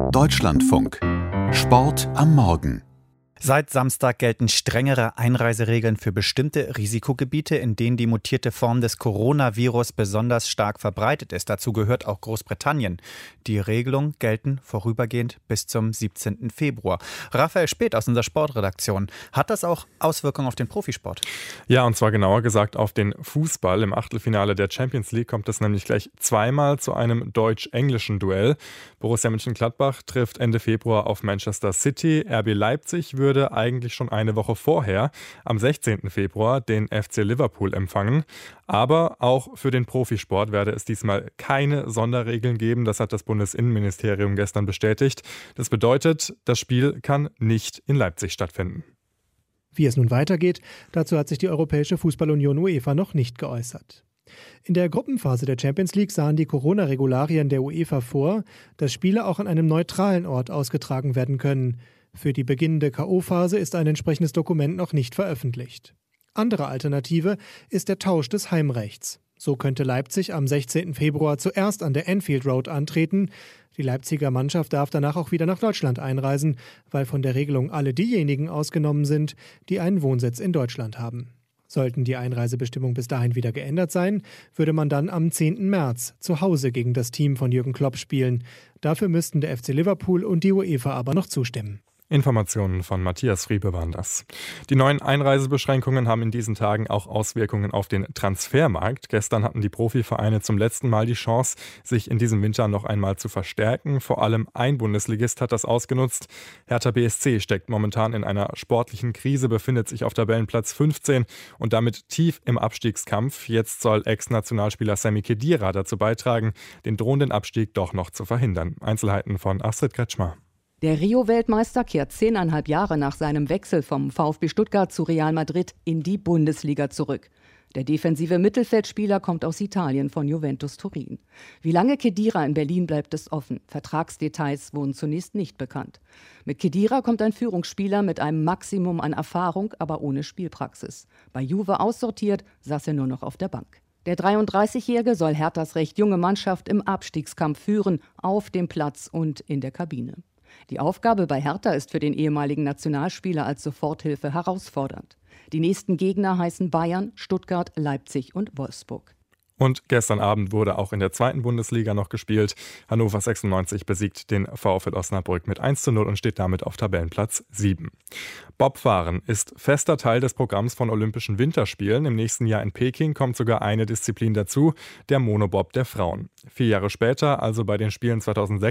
Deutschlandfunk. Sport am Morgen. Seit Samstag gelten strengere Einreiseregeln für bestimmte Risikogebiete, in denen die mutierte Form des Coronavirus besonders stark verbreitet ist. Dazu gehört auch Großbritannien. Die Regelungen gelten vorübergehend bis zum 17. Februar. Raphael Späth aus unserer Sportredaktion. Hat das auch Auswirkungen auf den Profisport? Ja, und zwar genauer gesagt auf den Fußball. Im Achtelfinale der Champions League kommt es nämlich gleich zweimal zu einem deutsch-englischen Duell. Borussia Mönchengladbach trifft Ende Februar auf Manchester City. RB Leipzig würde eigentlich schon eine Woche vorher, am 16. Februar, den FC Liverpool empfangen. Aber auch für den Profisport werde es diesmal keine Sonderregeln geben. Das hat das Bundesinnenministerium gestern bestätigt. Das bedeutet, das Spiel kann nicht in Leipzig stattfinden. Wie es nun weitergeht, dazu hat sich die Europäische Fußballunion UEFA noch nicht geäußert. In der Gruppenphase der Champions League sahen die Corona-Regularien der UEFA vor, dass Spiele auch an einem neutralen Ort ausgetragen werden können. Für die beginnende K.O.-Phase ist ein entsprechendes Dokument noch nicht veröffentlicht. Andere Alternative ist der Tausch des Heimrechts. So könnte Leipzig am 16. Februar zuerst an der Anfield Road antreten. Die Leipziger Mannschaft darf danach auch wieder nach Deutschland einreisen, weil von der Regelung alle diejenigen ausgenommen sind, die einen Wohnsitz in Deutschland haben. Sollten die Einreisebestimmungen bis dahin wieder geändert sein, würde man dann am 10. März zu Hause gegen das Team von Jürgen Klopp spielen. Dafür müssten der FC Liverpool und die UEFA aber noch zustimmen. Informationen von Matthias Friebe waren das. Die neuen Einreisebeschränkungen haben in diesen Tagen auch Auswirkungen auf den Transfermarkt. Gestern hatten die Profivereine zum letzten Mal die Chance, sich in diesem Winter noch einmal zu verstärken. Vor allem ein Bundesligist hat das ausgenutzt. Hertha BSC steckt momentan in einer sportlichen Krise, befindet sich auf Tabellenplatz 15 und damit tief im Abstiegskampf. Jetzt soll Ex-Nationalspieler Sami Khedira dazu beitragen, den drohenden Abstieg doch noch zu verhindern. Einzelheiten von Astrid Kretschmer. Der Rio-Weltmeister kehrt 10,5 Jahre nach seinem Wechsel vom VfB Stuttgart zu Real Madrid in die Bundesliga zurück. Der defensive Mittelfeldspieler kommt aus Italien von Juventus Turin. Wie lange Khedira in Berlin bleibt, ist offen. Vertragsdetails wurden zunächst nicht bekannt. Mit Khedira kommt ein Führungsspieler mit einem Maximum an Erfahrung, aber ohne Spielpraxis. Bei Juve aussortiert, saß er nur noch auf der Bank. Der 33-Jährige soll Herthas recht junge Mannschaft im Abstiegskampf führen, auf dem Platz und in der Kabine. Die Aufgabe bei Hertha ist für den ehemaligen Nationalspieler als Soforthilfe herausfordernd. Die nächsten Gegner heißen Bayern, Stuttgart, Leipzig und Wolfsburg. Und gestern Abend wurde auch in der zweiten Bundesliga noch gespielt. Hannover 96 besiegt den VfL Osnabrück mit 1:0 und steht damit auf Tabellenplatz 7. Bobfahren ist fester Teil des Programms von Olympischen Winterspielen. Im nächsten Jahr in Peking kommt sogar eine Disziplin dazu, der Monobob der Frauen. 4 Jahre später, also bei den Spielen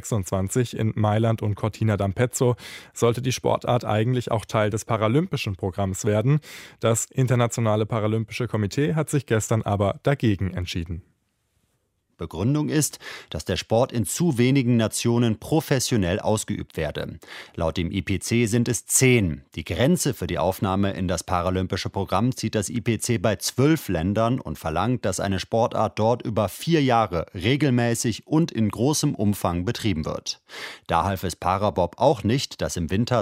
2026 in Mailand und Cortina d'Ampezzo, sollte die Sportart eigentlich auch Teil des paralympischen Programms werden. Das Internationale Paralympische Komitee hat sich gestern aber dagegen entschieden. Begründung ist, dass der Sport in zu wenigen Nationen professionell ausgeübt werde. Laut dem IPC sind es 10. Die Grenze für die Aufnahme in das paralympische Programm zieht das IPC bei 12 Ländern und verlangt, dass eine Sportart dort über 4 Jahre regelmäßig und in großem Umfang betrieben wird. Da half es Parabob auch nicht, dass im Winter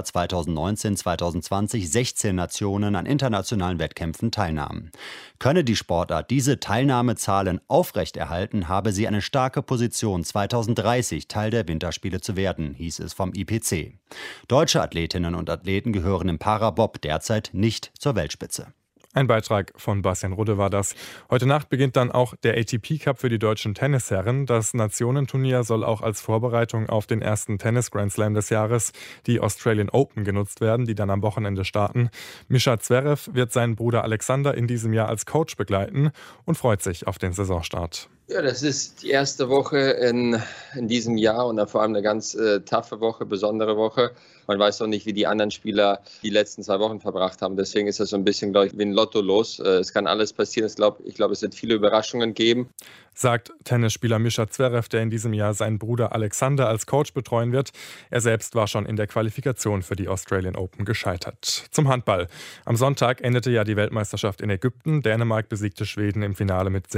2019-2020 16 Nationen an internationalen Wettkämpfen teilnahmen. Könne die Sportart diese Teilnahmezahlen aufrechterhalten, habe sie eine starke Position, 2030 Teil der Winterspiele zu werden, hieß es vom IPC. Deutsche Athletinnen und Athleten gehören im Parabob derzeit nicht zur Weltspitze. Ein Beitrag von Bastian Rudde war das. Heute Nacht beginnt dann auch der ATP Cup für die deutschen Tennisherren. Das Nationenturnier soll auch als Vorbereitung auf den ersten Tennis-Grand Slam des Jahres, die Australian Open, genutzt werden, die dann am Wochenende starten. Mischa Zverev wird seinen Bruder Alexander in diesem Jahr als Coach begleiten und freut sich auf den Saisonstart. Ja, das ist die erste Woche in diesem Jahr und dann vor allem eine ganz taffe Woche, besondere Woche. Man weiß auch nicht, wie die anderen Spieler die letzten 2 Wochen verbracht haben. Deswegen ist das so ein bisschen, glaube ich, wie ein Lotto los. Es kann alles passieren. Ich glaube, es wird viele Überraschungen geben. Sagt Tennisspieler Mischa Zverev, der in diesem Jahr seinen Bruder Alexander als Coach betreuen wird. Er selbst war schon in der Qualifikation für die Australian Open gescheitert. Zum Handball. Am Sonntag endete ja die Weltmeisterschaft in Ägypten. Dänemark besiegte Schweden im Finale mit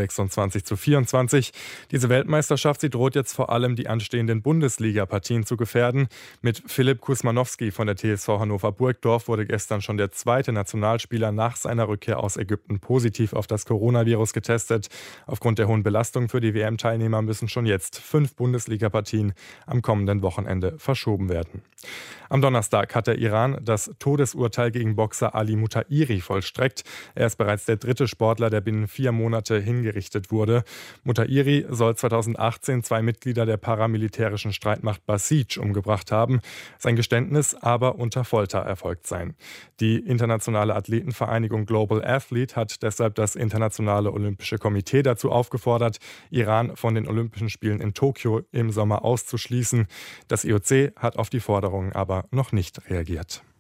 26:24. Diese Weltmeisterschaft, sie droht jetzt vor allem die anstehenden Bundesliga-Partien zu gefährden. Mit Philipp Kusmanowski von der TSV Hannover Burgdorf wurde gestern schon der zweite Nationalspieler nach seiner Rückkehr aus Ägypten positiv auf das Coronavirus getestet. Aufgrund der hohen Belastung Belastung für die WM-Teilnehmer müssen schon jetzt 5 Bundesliga-Partien am kommenden Wochenende verschoben werden. Am Donnerstag hat der Iran das Todesurteil gegen Boxer Ali Mutairi vollstreckt. Er ist bereits der 3. Sportler, der binnen 4 Monate hingerichtet wurde. Mutairi soll 2018 2 Mitglieder der paramilitärischen Streitmacht Basij umgebracht haben. Sein Geständnis aber unter Folter erfolgt sein. Die internationale Athletenvereinigung Global Athlete hat deshalb das Internationale Olympische Komitee dazu aufgefordert, Iran von den Olympischen Spielen in Tokio im Sommer auszuschließen. Das IOC hat auf die Forderungen aber noch nicht reagiert.